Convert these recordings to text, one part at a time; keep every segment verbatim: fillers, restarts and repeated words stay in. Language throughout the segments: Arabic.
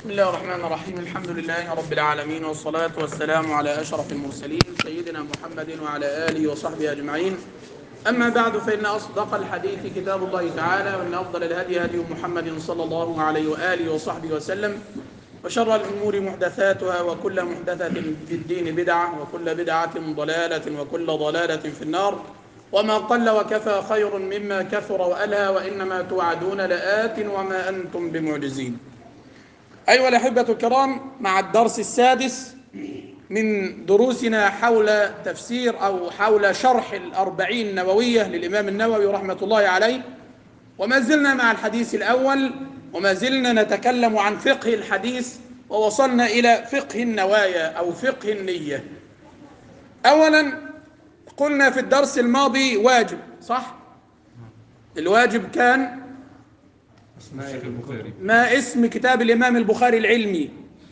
بسم الله الرحمن الرحيم. الحمد لله رب العالمين، والصلاة والسلام على أشرف المرسلين سيدنا محمد وعلى آله وصحبه أجمعين. أما بعد، فإن أصدق الحديث كتاب الله تعالى، وإن أفضل الهدي هدي محمد صلى الله عليه وآله وصحبه وسلم، وشر الأمور محدثاتها، وكل محدثة في الدين بدعة، وكل بدعة ضلالة، وكل ضلالة في النار. وما قل وكفى خير مما كثر وألهى، وإنما توعدون لآت وما أنتم بمعجزين. أيها الأحبة الكرام، مع الدرس السادس من دروسنا حول تفسير أو حول شرح الأربعين النووية للإمام النووي رحمة الله عليه، وما زلنا مع الحديث الأول، وما زلنا نتكلم عن فقه الحديث، ووصلنا إلى فقه النوايا أو فقه النية. أولا قلنا في الدرس الماضي واجب، صح؟ الواجب كان ما اسم كتاب الإمام البخاري العلمي؟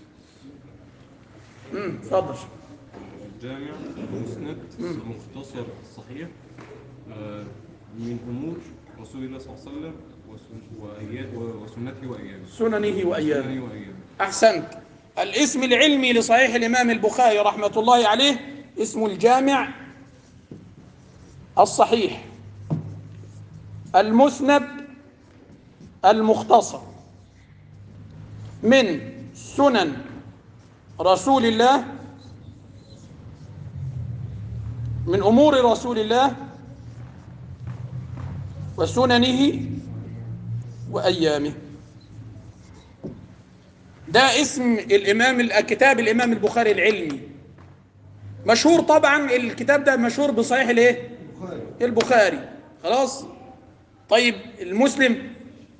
امم تفضل. الجامع، المسند، المختصر، الصحيح، من أمور رسول الله صلى الله عليه وسلم وسنته وأيامه. سننه وأيامه. أحسنت. الاسم العلمي لصحيح الإمام البخاري رحمة الله عليه اسم الجامع، الصحيح، المسند، المختصر، من سنن رسول الله، من أمور رسول الله وسننه وأيامه. ده اسم الإمام كتاب الإمام البخاري العلمي، مشهور طبعا. الكتاب ده مشهور بصحيح الايه؟ البخاري. خلاص. طيب المسلم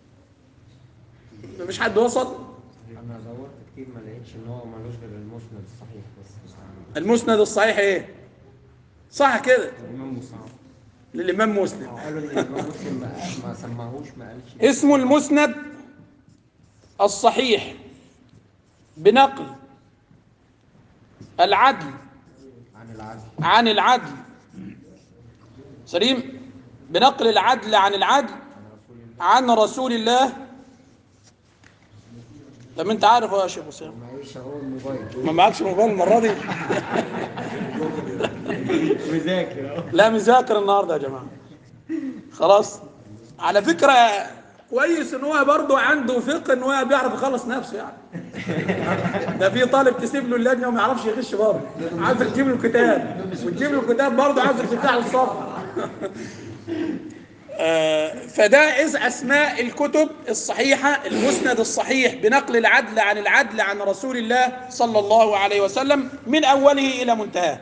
مفيش حد وصل؟ انا دورت كتير ما لقيتش ان هو مالوش غير المسند الصحيح بس. المسند الصحيح ايه؟ صح كده؟ الإمام مسلم. للإمام مسلم. قالوا ان الامام مسلم ما- ما سماهوش، ما قالش اسمه المسند الصحيح بنقل العدل عن العدل. عن العدل. سليم. بنقل العدل عن العدل عن رسول الله. طب انت عارف يا شيخ حسين؟ معيش اهو الموبايل. ما معكش موبايل المره دي؟ مذاكر اهو. لا مذاكر النهارده يا جماعه. خلاص. على فكره كويس ان هو برضه عنده فقه، ان هو بيعرف يخلص نفسه يعني. ده في طالب تسيب له اللجنه وما يعرفش يغش برضه، عايزك تجيب له كتاب، وتجيب له كتاب برضه عايزك تفتح له الصفحه. آه، فده إذ أسماء الكتب الصحيحة: المسند الصحيح بنقل العدل عن العدل عن رسول الله صلى الله عليه وسلم من أوله إلى منتهاه.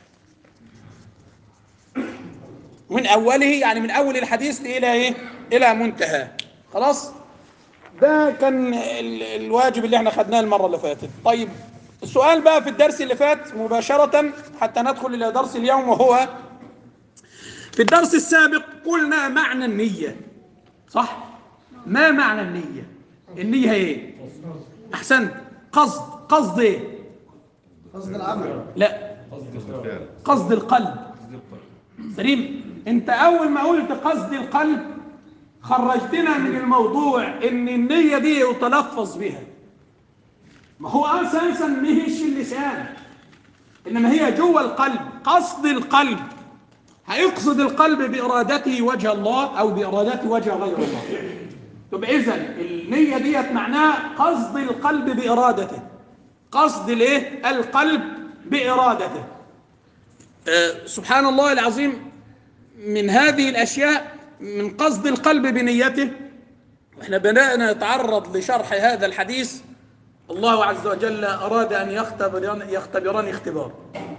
من أوله يعني من أول الحديث إلى إيه؟ إلى منتهاه. خلاص؟ ده كان ال- الواجب اللي احنا خدناه المرة اللي فاتت. طيب السؤال بقى في الدرس اللي فات مباشرة حتى ندخل إلى درس اليوم، وهو في الدرس السابق قلنا معنى النية، صح؟ ما معنى النية؟ النية ايه؟ أحسنت. قصد. قصد ايه؟ قصد العمل. لا، قصد القلب. سليم. انت أول ما قلت قصد القلب خرجتنا من الموضوع ان النية دي يتلفظ بها. ما هو أساسا مش اللسان، إنما هي جوه القلب. قصد القلب هيقصد القلب بإرادته وجه الله أو بإرادته وجه غير الله. طب إذن النية ديت معناها قصد القلب بإرادته. قصد الايه؟ القلب بإرادته. أه سبحان الله العظيم. من هذه الأشياء من قصد القلب بنيته، احنا بدأنا نتعرض لشرح هذا الحديث. الله عز وجل أراد أن يختبرني يختبرني اختبار.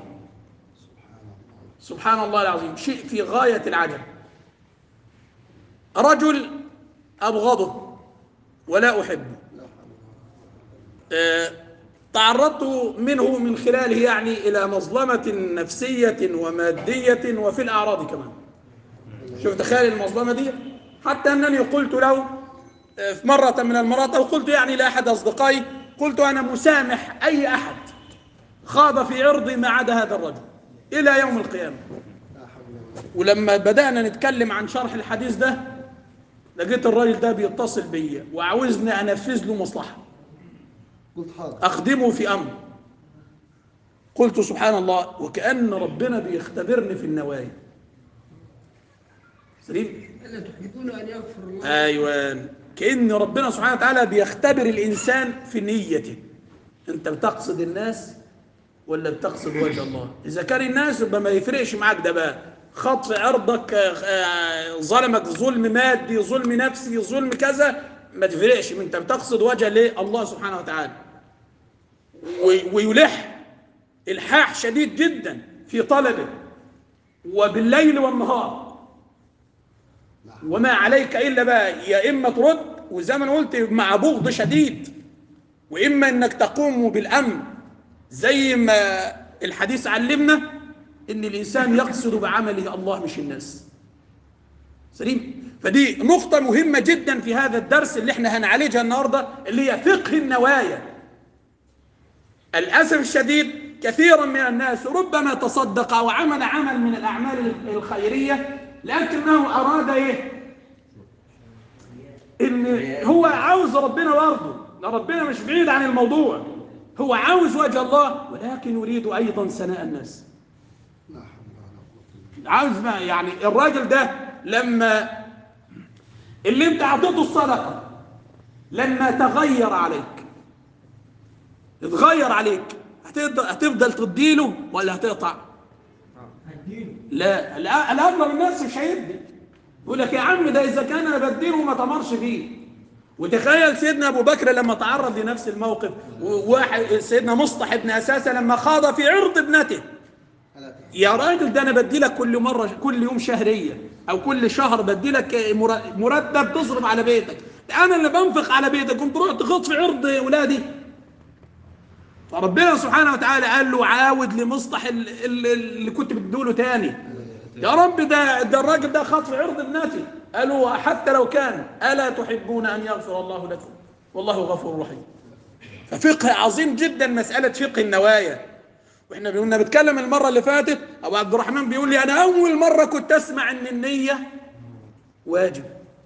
سبحان الله العظيم، شيء في غاية العجب. رجل أبغضه ولا أحبه، أه تعرضت منه من خلاله يعني إلى مظلمة نفسية ومادية وفي الأعراض كمان. شوف تخيل المظلمة دي، حتى أنني قلت له في مرة من المرات، أو قلت يعني لأحد أصدقائي، قلت أنا مسامح أي أحد خاض في عرضي ما عدا هذا الرجل إلى يوم القيامة. ولما بدأنا نتكلم عن شرح الحديث ده لقيت الراجل ده بيتصل بيا وعاوزني انفذ له مصلحه. قلت حاضر. أخدمه في أمر. قلت سبحان الله، وكأن ربنا بيختبرني في النوايا. سليم؟ ألا تحبون أن يغفر الله؟ أيوان، كأن ربنا سبحانه وتعالى بيختبر الإنسان في نيته. أنت بتقصد الناس ولا بتقصد وجه الله؟ إذا كان الناس يبقى ما يفرقش معاك، ده بقى خطف عرضك، ظلمك ظلم مادي، ظلم نفسي، ظلم كذا، ما تفرقش. أنت بتقصد وجه ليه؟ الله سبحانه وتعالى. ويلح إلحاح شديد جدا في طلبه، وبالليل والنهار، وما عليك إلا بقى يا إما ترد، وزي ما قلت مع بغض شديد، وإما إنك تقوم بالأمر زي ما الحديث علمنا إن الإنسان يقصد بعمله الله مش الناس. سليم؟ فدي نقطة مهمة جدا في هذا الدرس اللي احنا هنعالجها النهاردة، اللي هي فقه النوايا. الأسف الشديد كثيرا من الناس ربما تصدق أو عمل عمل من الأعمال الخيرية، لكنه أراد إيه؟ إن هو عاوز ربنا برضه، ربنا مش بعيد عن الموضوع، هو عاوز وجه الله، ولكن يريد أيضا ثناء الناس. عاوز ما يعني الراجل ده لما اللي انت اعطيته الصدقة لما تغير عليك، اتغير عليك، هتفضل تديله ولا هتقطع؟ لا، الأغلب الناس مش هيدي، يقول لك يا عم ده إذا كان أنا بديله وما تمرش فيه. وتخيل سيدنا أبو بكر لما تعرض لنفس الموقف، وواحد سيدنا مصطح بن أساسة لما خاض في عرض ابنته، يا راجل ده أنا بدي لك كل مرة، كل يوم شهرية أو كل شهر بدي لك مرتب تصرف على بيتك، أنا اللي بنفق على بيتك، كنت تروح تخوض في عرض أولادي. فربنا سبحانه وتعالى قال له عاود لمصطح اللي كنت بتدوله تاني. يا رب ده ده الراجل ده خاض في عرض ابنتي. قالوا حتى لو كان، ألا تحبون أن يغفر الله لكم والله غفور رحيم. ففقه عظيم جدا مسألة فقه النوايا. واحنا كنا بنتكلم المرة اللي فاتت، أبو عبد الرحمن بيقول لي أنا أول مرة كنت أسمع إن النية واجب.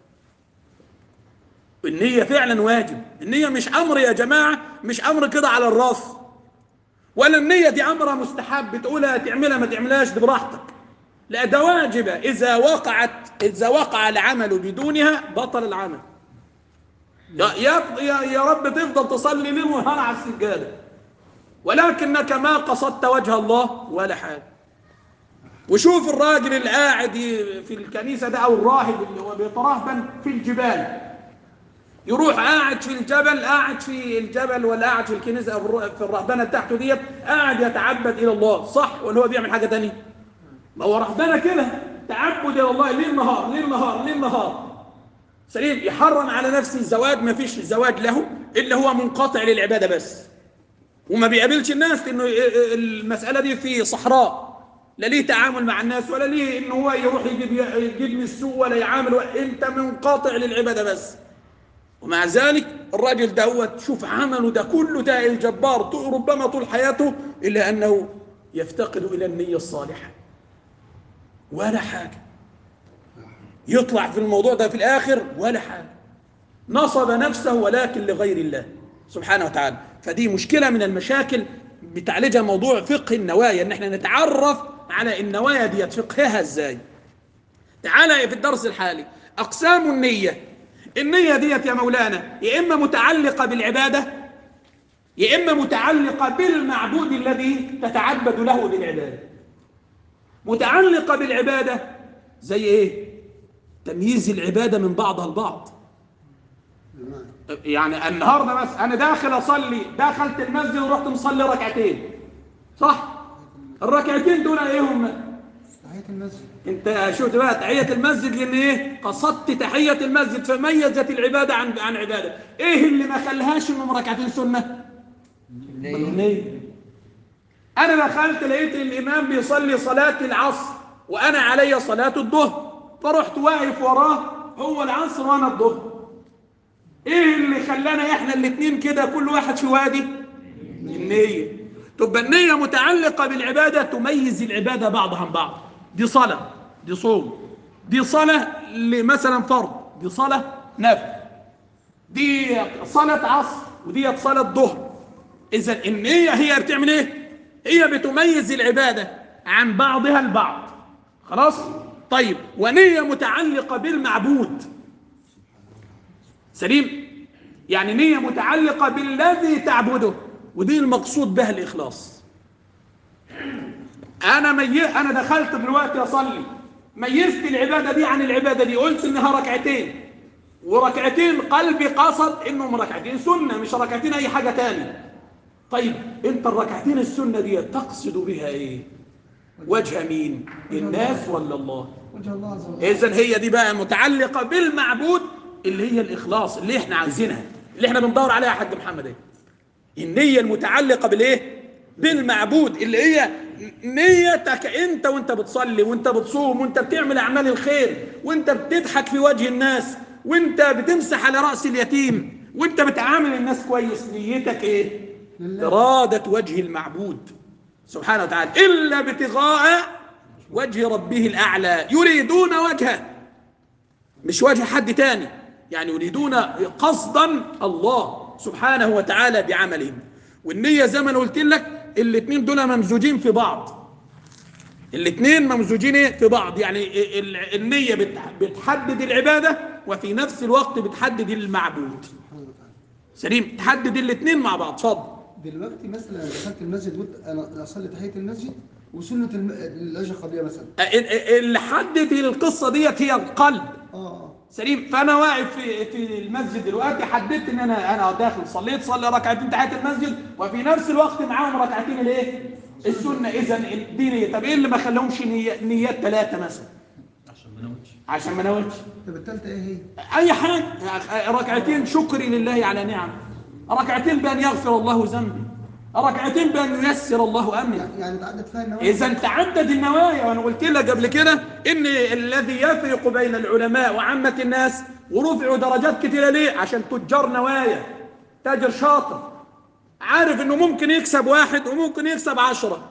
النية فعلا واجب. النية مش أمر يا جماعة، مش أمر كده على الراس، ولا النية دي أمر مستحب بتقولها تعملها ما تعملهاش دي براحتك. لا، ده واجبة. إذا وقعت إذا وقع العمل بدونها بطل العمل. يا يا يا رب تفضل تصلي ليل ونهار على السجادة، ولكنك ما قصدت وجه الله ولا حاجة. وشوف الراجل اللي قاعد في الكنيسة ده، أو الراهب اللي هو بيترهبن في الجبال، يروح قاعد في الجبل، قاعد في الجبل ولا قاعد في الكنيسة في الرهبنة بتاعته ديت، قاعد يتعبد إلى الله، صح ولا هو بيعمل حاجة تانية؟ ما هو رهبنة كده، تعبد إلى الله ليل نهار ليل نهار ليل نهار. سليم؟ يحرم على نفسه الزواج، ما فيش زواج له إلا هو منقطع للعبادة بس، وما بيقابلش الناس، إنه المسألة دي في صحراء، لا ليه تعامل مع الناس ولا ليه إنه هو يروح يجيب يجيب من السوق ولا يعامل، أنت منقطع للعبادة بس. ومع ذلك الراجل ده هو تشوف عمله ده كله ده الجبار، ربما طول حياته، إلا أنه يفتقد إلى النية الصالحة ولا حاجة. يطلع في الموضوع ده في الآخر ولا حاجة، نصب نفسه ولكن لغير الله سبحانه وتعالى. فدي مشكلة من المشاكل بتعالجها موضوع فقه النوايا، ان احنا نتعرف على النوايا دي فقهها ازاي. تعالى في الدرس الحالي أقسام النية. النية ديت يا مولانا يا إما متعلقة بالعبادة، يا إما متعلقة بالمعبود الذي تتعبد له بالعبادة. متعلقة بالعبادة زي إيه؟ تمييز العبادة من بعضها البعض. يعني النهاردة بس أنا داخل أصلي، دخلت المسجد ورحت مصلي ركعتين، صح؟ الركعتين دول إيه هم؟ تحية المسجد. انت شفت بقى تحية المسجد، لان ايه؟ قصدت تحية المسجد فميزت العبادة عن عن عبادة. ايه اللي ما خلهاش انهم ركعتين سنة؟ النية. انا دخلت لقيت الامام بيصلي صلاة العصر وانا علي صلاة الظهر، فرحت واقف وراه، هو العصر وانا الظهر. ايه اللي خلانا احنا الاثنين كده كل واحد في وادي؟ النية. تبقى النية متعلقة بالعبادة، تميز العبادة بعضها عن بعض. دي صلاة، دي صوم، دي صلاة مثلا فرض، دي صلاة نفل، دي صلاة عصر ودي صلاة ظهر. إذا النية هي بتعمل إيه؟ هي بتميز العبادة عن بعضها البعض. خلاص؟ طيب، ونية متعلقة بالمعبود. سليم؟ يعني نية متعلقة بالذي تعبده، ودي المقصود بها الإخلاص. أنا مي... أنا دخلت دلوقتي أصلي، ميزت العبادة دي عن العبادة دي، قلت إنها ركعتين، وركعتين قلبي قصد إنهم ركعتين سنة مش ركعتين أي حاجة تاني. طيب أنت الركعتين السنة دي تقصد بها إيه؟ وجه مين؟ الناس ولا الله؟ وجه الله عز وجل. إذن هي دي بقى متعلقة بالمعبود، اللي هي الإخلاص اللي إحنا عايزينها، اللي إحنا بندور عليها يا حاج محمد. إيه؟ النية المتعلقة بالإيه؟ بالمعبود، اللي هي نيتك أنت وأنت بتصلي وأنت بتصوم وأنت بتعمل أعمال الخير وأنت بتضحك في وجه الناس وأنت بتمسح على رأس اليتيم وأنت بتعامل الناس كويس. نيتك إيه؟ إرادة وجه المعبود سبحانه وتعالى، إلا ابتغاء وجه ربه الأعلى، يريدون وجهه مش وجه حد تاني، يعني يريدون قصدا الله سبحانه وتعالى بعملهم. والنية زي ما أنا قلت لك الاثنين دول ممزوجين في بعض، الاثنين ممزوجين في بعض، يعني النية بتحدد العبادة وفي نفس الوقت بتحدد المعبود. سليم؟ تحدد الاثنين مع بعض. اتفضل. دلوقتي مثلا دخلت المسجد قلت انا اصلي تحيه المسجد وسنه العشاء قبليه مثلا، اللي حدد القصه ديت هي القلب. اه اه سليم؟ فانا واقف في في المسجد دلوقتي، حددت ان انا انا داخل صليت صلي ركعتين تحيه المسجد وفي نفس الوقت معاهم ركعتين الايه؟ السنه. اذا دي نيه. طب ايه اللي ما خلاهمش نيات ثلاثه مثلا؟ عشان ما نوتش عشان ما نوتش طب الثالثه ايه هي؟ اي حاجه. ركعتين شكري لله على نعم، ركعتين بان يغفر الله ذنبي، ركعتين بان ييسر الله امري. يعني تعدد فيها النوايا. اذا تعدد النوايا. وانا قلت لك قبل كده ان الذي يفرق بين العلماء وعامه الناس ورفعوا درجات كتيره ليه؟ عشان تجار نوايا. تاجر شاطر عارف انه ممكن يكسب واحد وممكن يكسب عشرة.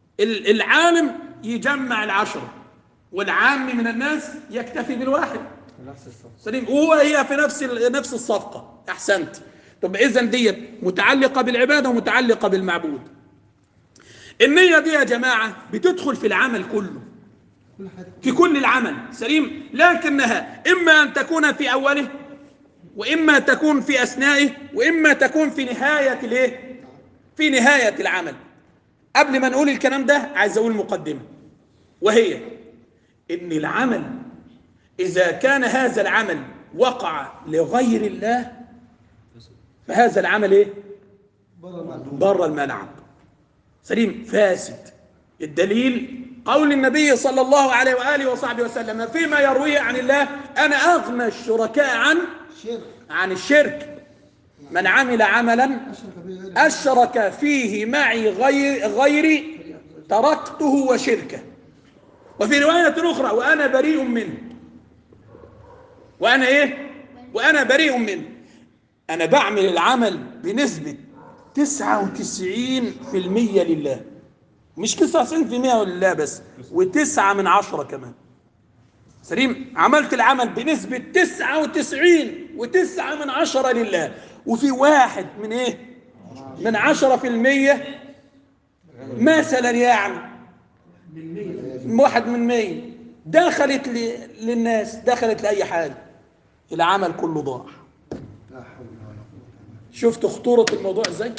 العالم يجمع العشرة والعام من الناس يكتفي بالواحد. نفس الصفقة. سليم؟ وهو هي في نفس نفس الصفقه. احسنت. طب اذا ديت متعلقه بالعباده ومتعلقه بالمعبود. النيه دي يا جماعه بتدخل في العمل كله، في كل العمل. سليم؟ لكنها اما ان تكون في اوله واما تكون في اثنائه واما تكون في نهايه الايه؟ في نهايه العمل. قبل ما نقول الكلام ده عايز اقول مقدمه، وهي ان العمل اذا كان هذا العمل وقع لغير الله فهذا العمل ايه؟ بره الملعب. سليم؟ فاسد. الدليل قول النبي صلى الله عليه واله وصحبه وسلم فيما يرويه عن الله: انا اغنى الشركاء عن عن الشرك من عمل عملا اشرك فيه معي غير غيري تركته وشركه. وفي روايه اخرى: وانا بريء منه. وانا ايه؟ وانا بريء منه. أنا بعمل العمل بنسبة تسعة وتسعين في المية لله، مش تسعة وتسعين في المية لله بس، وتسعة من عشرة كمان. سليم؟ عملت العمل بنسبة تسعة وتسعين وتسعة من عشرة لله، وفي واحد من إيه؟ من عشرة في المية مثلا، يعني واحد من مية دخلت للناس، دخلت لأي حاجة، العمل كله ضاع. شفت خطورة الموضوع ازاي؟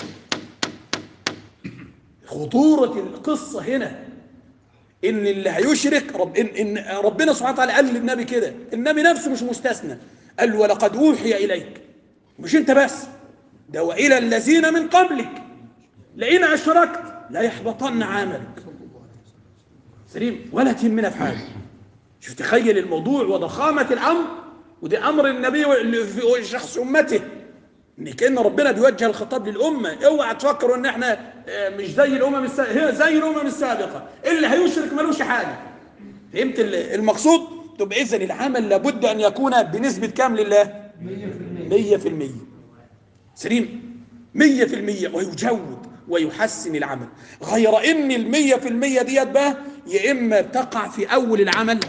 خطورة القصة هنا ان اللي هيشرك رب إن, ان ربنا سبحانه وتعالى قال للنبي كده، النبي نفسه مش مستثنى، قال: ولقد اوحي اليك. مش انت بس، ده والى الذين من قبلك لئن اشركت لا يحبطن عملك. سليم؟ ولا تهمنا في حاجه. شوف، تخيل الموضوع وضخامة الامر، ودي امر النبي في شخص امته، ان كأن ربنا بيوجه الخطاب للامه. اوعى تفكروا ان احنا مش زي الامم السابقه، هي زي الامم السابقه، اللي هيشرك ملوش حاجه. فهمت المقصود؟ طب اذا العمل لابد ان يكون بنسبه كام لله؟ مية في المية. سليم؟ مية في المية، ويجود ويحسن العمل. غير ان المية في المية ديت بقى يا اما تقع في اول العمل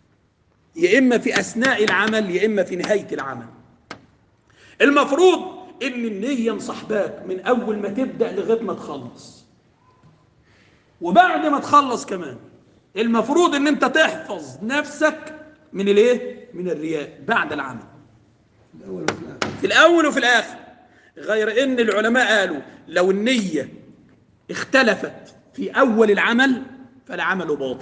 يا اما في اثناء العمل يا اما في نهايه العمل. المفروض ان النية مصاحباك من اول ما تبدأ لغاية ما تخلص، وبعد ما تخلص كمان المفروض ان انت تحفظ نفسك من الايه؟ من الرياء بعد العمل، الأول وفي الآخر. في الاول وفي الاخر. غير ان العلماء قالوا لو النية اختلفت في اول العمل فالعمل باطل.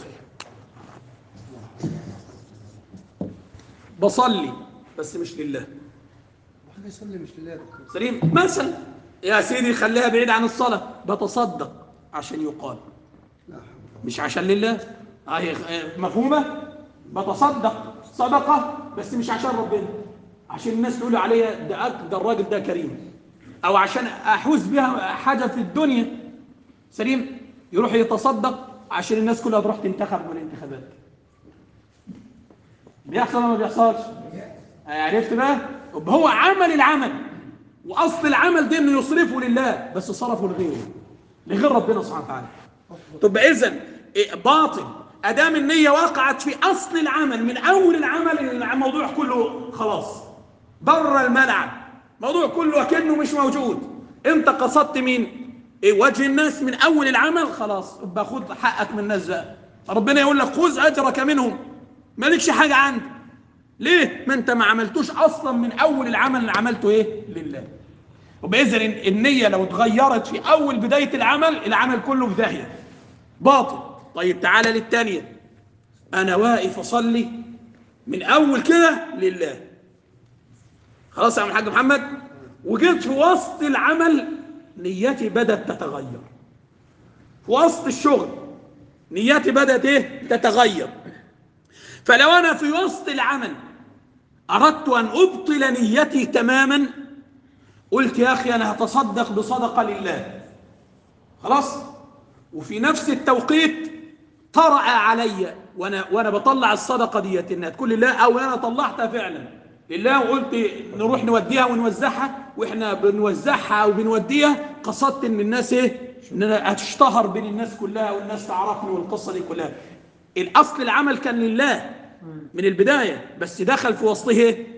بصلي بس مش لله، واحد يصلي مش لله. سليم. مثلا يا سيدي خليها بعيد عن الصلاة، بتصدق عشان يقال لا حول. مش عشان لله. هي مفهومة؟ بتصدق صدقة بس مش عشان ربنا، عشان الناس تقول عليا ده ده الراجل ده كريم، او عشان احوز بها حاجة في الدنيا. سليم. يروح يتصدق عشان الناس كلها تروح تنتخب من الانتخابات. بيحصل ولا ما بيحصلش؟ عرفت بقى؟ هو عمل العمل، واصل العمل ده انه يصرفه لله بس صرفه لغيره، لغير ربنا سبحانه وتعالى. طب اذا باطل ادام النيه وقعت في اصل العمل من اول العمل، الموضوع كله خلاص بره الملعب، الموضوع كله كأنه مش موجود. انت قصدت مين؟ إيه؟ وجه الناس من اول العمل، خلاص باخد حقك من الناس بقى. ربنا يقول لك خذ اجرك منهم، مالكش حاجه عندك. ليه؟ ما انت ما عملتوش اصلا من اول العمل، اللي عملته ايه؟ لله. وباذن النيه لو اتغيرت في اول بدايه العمل، العمل كله في داهيه باطل. طيب تعالى للثانيه، انا واقف اصلي من اول كده لله، خلاص يا عم الحاج محمد، وجيت في وسط العمل نيتي بدات تتغير، في وسط الشغل نيتي بدات ايه؟ تتغير. فلو انا في وسط العمل اردت ان ابطل نيتي تماما، قلت يا اخي انا هتصدق بصدقه لله، خلاص، وفي نفس التوقيت طرأ علي وانا وانا بطلع الصدقه ديت انها تكون لله، او انا طلعتها فعلا لله وقلت نروح نوديها ونوزعها، واحنا بنوزعها وبنوديها قصدت ان الناس ايه؟ ان انا هتشتهر بين الناس كلها والناس تعرفني والقصه دي كلها. الاصل العمل كان لله من البدايه، بس دخل في وسطه ايه؟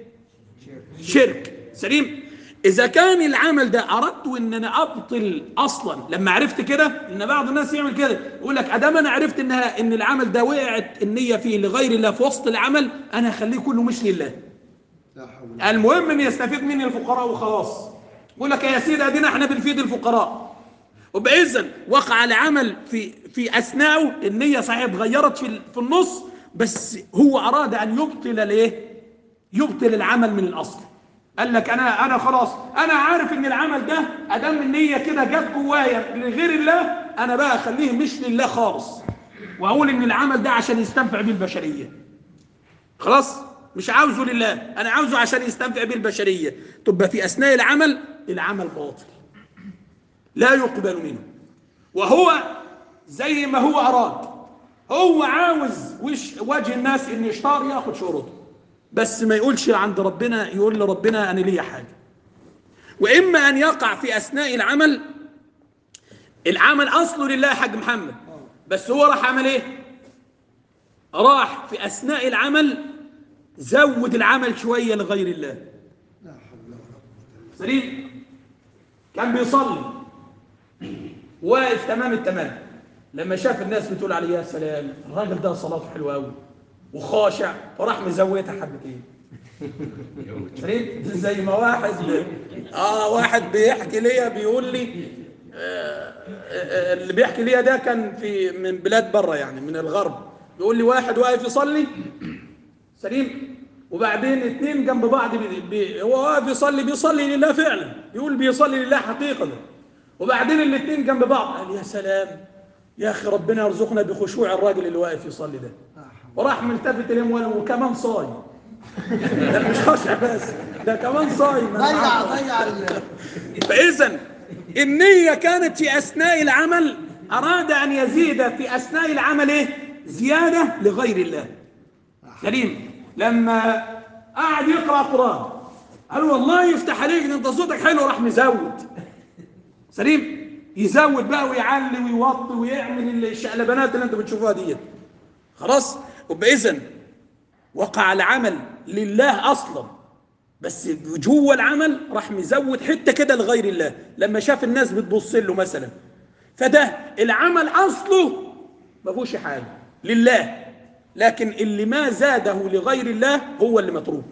شرك. سليم. إذا كان العمل ده أردت إن أنا أبطل أصلا، لما عرفت كده، إن بعض الناس يعمل كده، يقول لك أدام أنا عرفت إنها إن العمل ده وقعت النية فيه لغير الله في وسط العمل، أنا هخليه كله مش لله. لا حول. المهم إن يستفيد مني الفقراء وخلاص. يقول لك يا سيدي أدينا إحنا بنفيد الفقراء. وبإذن وقع العمل في في أثناءه، النية صحيح اتغيرت في في النص، بس هو أراد أن يبطل الإيه؟ يبطل العمل من الأصل. قال لك انا انا خلاص انا عارف ان العمل ده ادام النيه كده جت جوايا لغير الله، انا بقى اخليه مش لله خالص، واقول ان العمل ده عشان يستنفع بيه البشريه. خلاص مش عاوزه لله، انا عاوزه عشان يستنفع بيه البشريه. تبقى في اثناء العمل العمل باطل لا يقبل منه، وهو زي ما هو اراد، هو عاوز وش وجه الناس ان يشتار ياخد شروطه، بس ما يقولش عند ربنا، يقول لربنا أنا ليا حاجة. وإما أن يقع في أثناء العمل، العمل أصله لله يا حاج محمد، بس هو راح عمل إيه؟ راح في أثناء العمل زود العمل شوية لغير الله. لا حول ولا قوة. سليم. كان بيصلي واقف تمام التمام، لما شاف الناس بتقول عليه يا سلام الراجل ده صلاته حلوة قوي وخاشع، فراح مزودها حبتين. زي ما واحد اه واحد بيحكي ليا بيقول لي آه آه اللي بيحكي ليا ده كان في من بلاد بره يعني من الغرب، بيقول لي واحد واقف يصلي سليم، وبعدين اتنين جنب بعض بي بي هو واقف يصلي بيصلي لله فعلا، بيقول بيصلي لله حقيقة، وبعدين الاتنين جنب بعض قال يا سلام يا اخي ربنا يرزقنا بخشوع الراجل اللي واقف يصلي ده، وراح ملتفت اليهم وكمان صايم. ده مش خاشع بس ده كمان صايم. ضيع ضيع. فاذا النية كانت في اثناء العمل، اراد ان يزيد في اثناء العمل ايه؟ زيادة لغير الله. سليم. لما قعد يقرأ قرآن قال والله يفتح عليك ده انت صوتك حلو، راح مزود. سليم. يزود بقى ويعلي ويوطي ويعمل الشقلبانات اللي انتوا بتشوفوها دي. خلاص. وبإذن وقع العمل لله أصلا، بس جوه العمل راح مزود حته كده لغير الله، لما شاف الناس بتبص له مثلا، فده العمل اصله ما فيهوش حاجه لله، لكن اللي ما زاده لغير الله هو اللي متروك.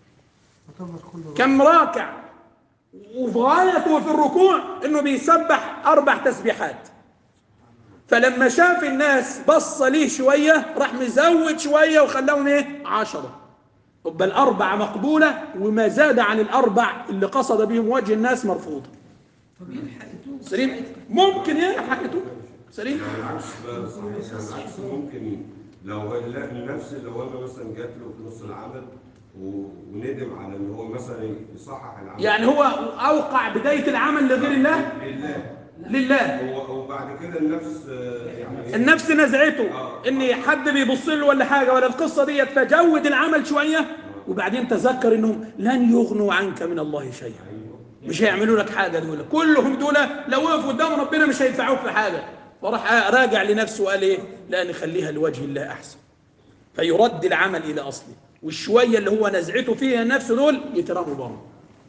كم راكع وفي غايته في الركوع انه بيسبح اربع تسبيحات، فلما شاف الناس بص ليه شويه راح مزود شويه وخلاهم ايه؟ عشره. يبقى الاربع مقبوله، وما زاد عن الاربع اللي قصد بهم وجه الناس مرفوضه. طب يلحق يتوب سليم؟ ممكن يلحق يتوب. سليم؟ العكس بقى صحيح، العكس ممكن لو النفس لو انا مثلا جات له في نص العمل و- وندم على ان هو مثلا يصحح العمل، يعني هو اوقع بدايه العمل لغير الله؟ لله لله. هو وبعد كده النفس آه، يعني النفس نزعته ان حد بيبص له ولا حاجه ولا القصه ديت، فجود العمل شويه وبعدين تذكر انهم لن يغنوا عنك من الله شيئا، مش هيعملوا لك حاجه دول كلهم، دول لو وقفوا قدام ربنا مش هينفعوك في حاجه، فراح راجع لنفسه وقال ايه؟ لا نخليها لوجه الله احسن، فيرد العمل الى اصله، والشويه اللي هو نزعته فيها نفسه دول يترموا بره.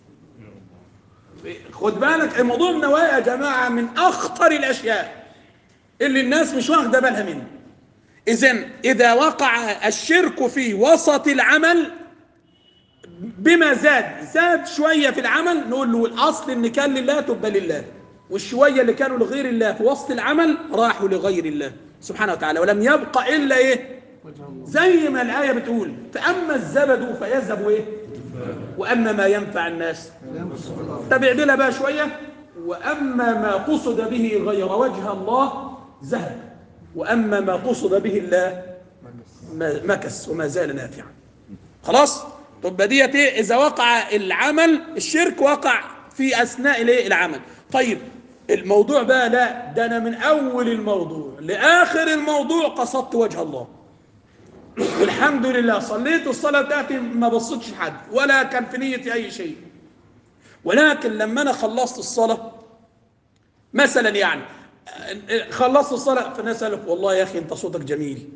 خد بالك الموضوع النوايا يا جماعه من اخطر الاشياء اللي الناس مش واخده بالها منه. اذن اذا وقع الشرك في وسط العمل بما زاد زاد شويه في العمل، نقول له الاصل ان كان لله تبقى لله، والشويه اللي كانوا لغير الله في وسط العمل راحوا لغير الله سبحانه وتعالى، ولم يبقى الا ايه؟ زي ما الايه بتقول: فاما الزبد فيذهب ايه؟ واما ما ينفع الناس. تابع لنا بقى شويه: واما ما قصد به غير وجه الله ذهب، واما ما قصد به الله مكث وما زال نافعا. خلاص؟ طب ديت ايه؟ اذا وقع العمل الشرك وقع في اثناء الايه؟ العمل. طيب الموضوع بقى لا، ده انا من اول الموضوع لاخر الموضوع قصدت وجه الله، والحمد لله صليت الصلاه بتاعتي ما بصيتش لحد ولا كان في نيتي اي شيء، ولكن لما انا خلصت الصلاه مثلا، يعني خلصت الصلاه فالناس قالت والله يا اخي انت صوتك جميل،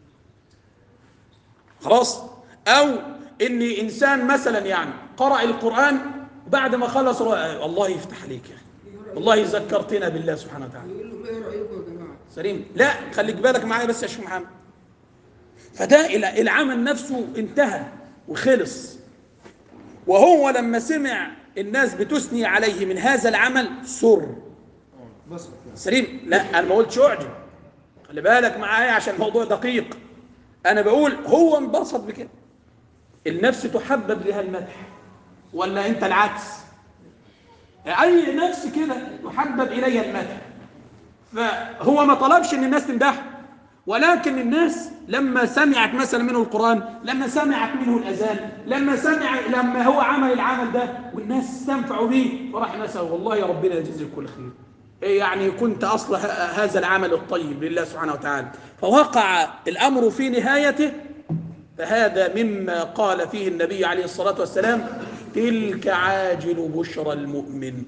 خلاص، او اني انسان مثلا يعني قرأ القرآن بعد ما خلص الله يفتح عليك يا اخي، والله ذكرتنا بالله سبحانه وتعالى. يقول له ايه رايكم يا جماعه؟ سليم؟ لا خليك بالك معايا بس يا شيخ محمد. فده العمل نفسه انتهى وخلص، وهو لما سمع الناس بتثني عليه من هذا العمل سر. سليم؟ لا انا ما قلتش اعجب، خلي بالك معايا عشان الموضوع دقيق. انا بقول هو انبسط بكده، النفس تحبب لها المدح، ولا انت العكس؟ اي نفس كده تحبب اليها المدح، فهو ما طلبش ان الناس تمدحه، ولكن الناس لما سمعت مثلا منه القرآن، لما سمعت منه الأذان، لما سمع لما هو عمل العمل ده والناس استنفعوا به، فراح نسأل والله يا ربنا يجزيك كل خير، إيه يعني كنت أصل هذا العمل الطيب لله سبحانه وتعالى. فوقع الأمر في نهايته، فهذا مما قال فيه النبي عليه الصلاة والسلام: تلك عاجل بشرى المؤمن.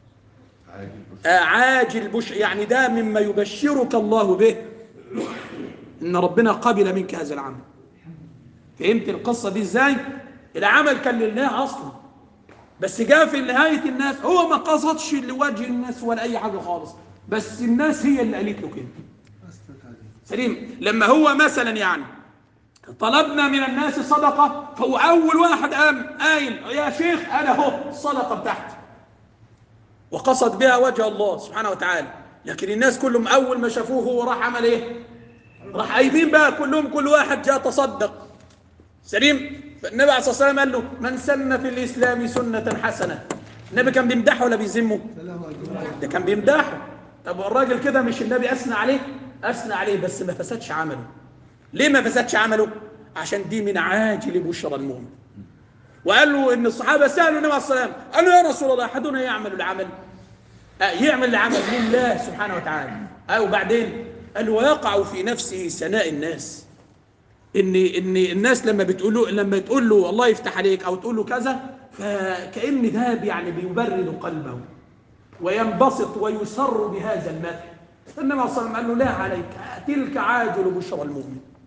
عاجل بشرى يعني ده مما يبشرك الله به إن ربنا قبل منك هذا العمل. فهمت القصة دي إزاي؟ العمل كان لله أصلا، بس جاء في نهاية الناس هو ما قصدش لوجه الناس ولا أي حاجة خالص، بس الناس هي اللي قالت له كده. سليم؟ لما هو مثلا يعني طلبنا من الناس صدقة، فهو أول واحد قام قايل يا شيخ أنا هو الصدقة بتاعتي، وقصد بها وجه الله سبحانه وتعالى. لكن الناس كلهم أول ما شافوه هو راح عمل إيه؟ راح قايمين بقى كلهم، كل واحد جاء تصدق. سليم؟ فالنبي عليه الصلاة والسلام قال له: من سن في الإسلام سنة حسنة. النبي كان بيمدحه ولا بيذمه؟ ده كان بيمدحه. طب الراجل كده مش النبي أثنى عليه؟ أثنى عليه بس ما فسدش عمله. ليه ما فسدش عمله؟ عشان دي من عاجل بشرى المؤمن. وقال له ان الصحابه سالوا النبي عليه الصلاه والسلام، قالوا يا رسول الله احدنا يعمل العمل آه يعمل العمل لله سبحانه وتعالى، او بعدين قال ويقع في نفسه ثناء الناس، ان ان الناس لما بتقول له لما تقول له الله يفتح عليك او تقول له كذا، فكأن ده يعني بيبرد قلبه وينبسط ويسر بهذا المدح. فالنبي صلى الله عليه وسلم قال له: لا عليك، تلك عاجل بشرى المؤمن.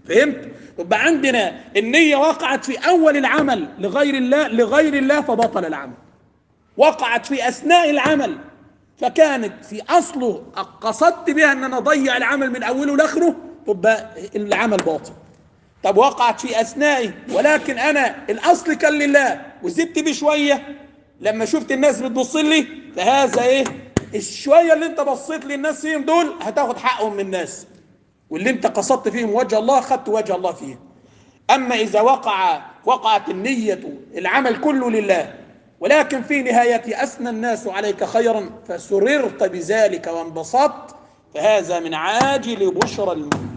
فهمت؟ يبقى عندنا النية وقعت في أول العمل لغير الله لغير الله فبطل العمل، وقعت في أثناء العمل فكانت في أصله قصدت بها أن أنا أضيع العمل من أوله لآخره، تبقى العمل باطل. طب وقعت في أثنائه ولكن أنا الأصل كان لله وزدت بيه شوية لما شفت الناس بتبص لي، فهذا إيه؟ الشوية اللي أنت بصيت للناس فيهم دول هتاخد حقهم من الناس، واللي أنت قصدت فيهم وجه الله خدت وجه الله فيهم. أما إذا وقع وقعت النية العمل كله لله ولكن في نهاية أثنى الناس عليك خيرا فسررت بذلك وانبسطت، فهذا من عاجل بشرى المؤمن.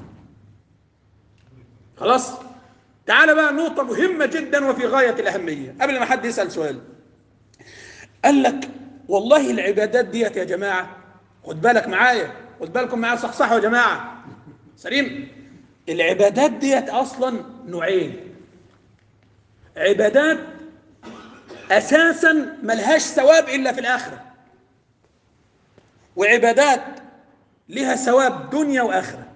خلاص؟ تعال بقى نقطة مهمة جدا وفي غاية الأهمية قبل ما حد يسأل سؤال. قال لك والله العبادات ديت يا جماعة، خد بالك معايا، خد بالكم معايا، صحصحوا يا جماعة. سليم. العبادات ديت أصلا نوعين، عبادات أساسا ملهاش ثواب إلا في الآخرة، وعبادات لها ثواب دنيا وآخرة.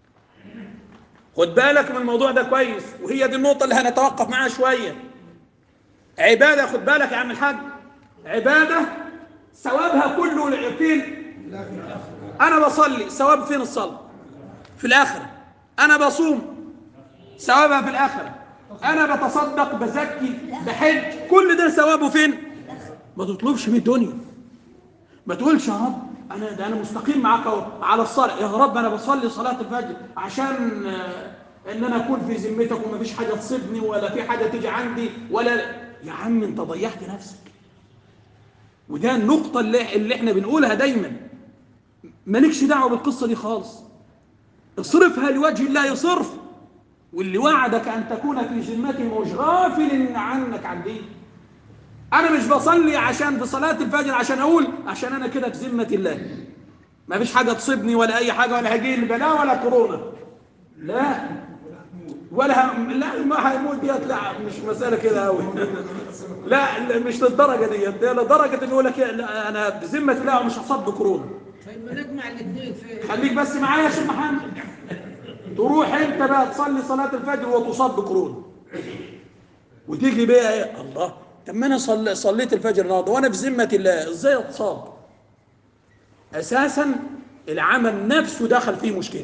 خد بالك من الموضوع ده كويس، وهي دي النقطة اللي هنتوقف معاها شوية. عبادة، خد بالك يا عم الحاج، عبادة ثوابها كله فين؟ أنا بصلي، ثواب فين الصلاة؟ في الآخرة. أنا بصوم، ثوابها في الآخرة. أنا بتصدق، بزكي، بحج، كل ده ثوابه فين؟ ما تطلبش من الدنيا، ما تقولش يا رب أنا ده أنا مستقيم معاك على الصلاة، يا رب أنا بصلي صلاة الفجر عشان إن أنا أكون في ذمتك وما فيش حاجة تصيبني ولا في حاجة تيجي عندي ولا. يا عم أنت ضيعت نفسك. وده النقطة اللي, اللي إحنا بنقولها دايما، مالكش دعوة بالقصة دي خالص، اصرفها لوجه الله صرف، واللي وعدك أن تكون في ذمته مش غافل عنك عن دين. أنا مش بصلي عشان في صلاة الفجر عشان أقول عشان أنا كده في ذمة الله ما فيش حاجة تصيبني ولا أي حاجة ولا هجي البلاء ولا كورونا، لا ولا هم... لا ما هيموت ديت، لا مش مسألة كده قوي لا مش للدرجة ديت، ده لدرجة إنه يقول لك لا أنا بذمة الله ومش هصاب بكورونا. طيب ما نجمع الاثنين في خليك بس معايا يا شيخ محمد. تروح أنت بقى تصلي صلاة الفجر وتصاب بكورونا وتيجي بقى إيه؟ الله، طب ما أنا صل... صليت الفجر النهارده وأنا في ذمة الله، إزاي أتصاب؟ أساسا العمل نفسه دخل فيه مشكلة.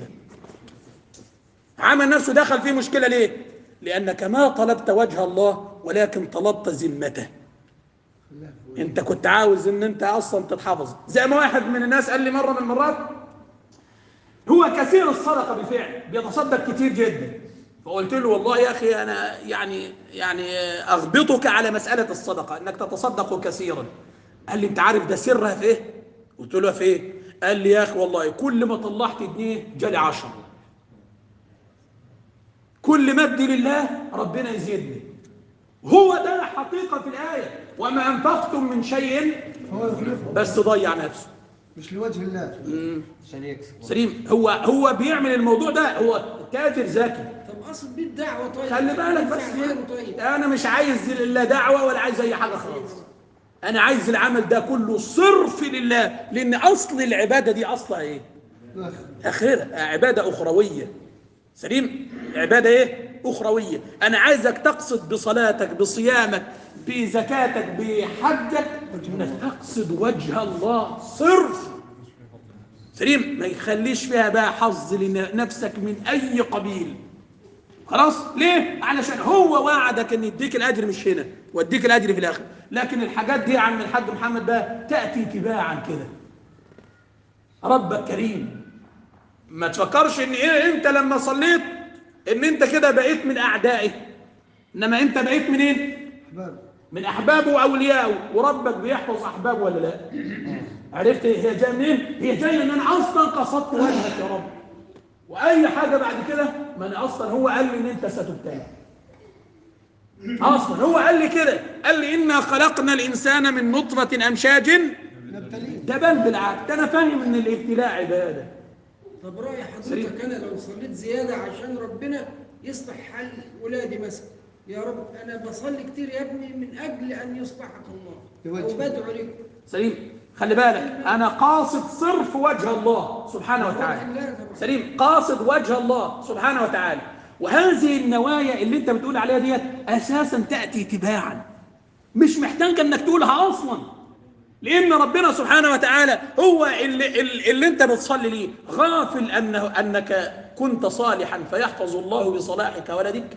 عمل نفسه دخل فيه مشكلة ليه؟ لأنك ما طلبت وجه الله ولكن طلبت ذمته. انت كنت عاوز ان انت اصلا تتحافظ، زي ما واحد من الناس قال لي مرة من المرات هو كثير الصدقة بالفعل، بيتصدق كتير جدا، فقلت له والله يا اخي انا يعني يعني اغبطك على مسألة الصدقة انك تتصدق كثيرا. قال لي انت عارف ده سرها في ايه؟ قلت له في ايه؟ قال لي يا اخي والله كل ما طلعت جنيه جالي عشرة، كل ما ادي لله ربنا يزيدني. هو ده حقيقة في الآية، وما أنفقتم من شيء بس ضيع نفسه مش لوجه الله عشان يكسب. سليم. هو هو بيعمل الموضوع ده، هو تاجر ذكي. طب اقصد بيه الدعوه. طيب خلي بالك بس، طيب أنا مش عايز لا دعوة ولا عايز أي حاجة خالص، أنا عايز العمل ده كله صرف لله، لأن أصل العبادة دي أصلها إيه؟ آخرة، عبادة أخروية. سليم. عبادة إيه؟ أخروية. أنا عايزك تقصد بصلاتك، بصيامك، بزكاتك، بحجك، أنك تقصد وجه الله صرف. سليم. ما يخليش فيها بقى حظ لنفسك من أي قبيل. خلاص؟ ليه؟ علشان هو وعدك أن يديك الأجر مش هنا ويديك الأجر في الآخر، لكن الحاجات دي يا عم الحاج محمد بقى تأتي تباعا كده. ربك كريم، ما تفكرش ان ايه انت لما صليت ان انت كده بقيت من اعدائه، انما انت بقيت من ايه؟ احباب، من احبابه واوليائه، وربك بيحفظ احبابه ولا لا؟ عرفت هي جايه منين؟ هي جايه ان انا اصلا قصدت وجهك يا رب، واي حاجه بعد كده ما انا اصلا هو قال لي ان انت ستبتلى. اصلا هو قال لي كده، قال لي انا خلقنا الانسان من نطفه امشاج ده بل بالعكس، ده انا فاهم ان الابتلاء عباده. طب رأي حضرتك انا لو صليت زياده عشان ربنا يصلح حال ولادي مثلا، يا رب انا بصلي كتير يا ابني من اجل ان يصلحك الله او بدعو لك. سليم. خلي بالك انا قاصد صرف وجه الله سبحانه وتعالى. سليم. قاصد وجه الله سبحانه وتعالى، وهذه النوايا اللي انت بتقول عليها ديت اساسا تاتي تباعا، مش محتاج انك تقولها اصلا، لان ربنا سبحانه وتعالى هو اللي, اللي انت بتصلي ليه. غافل انه انك كنت صالحا فيحفظ الله بصلاحك ولدك؟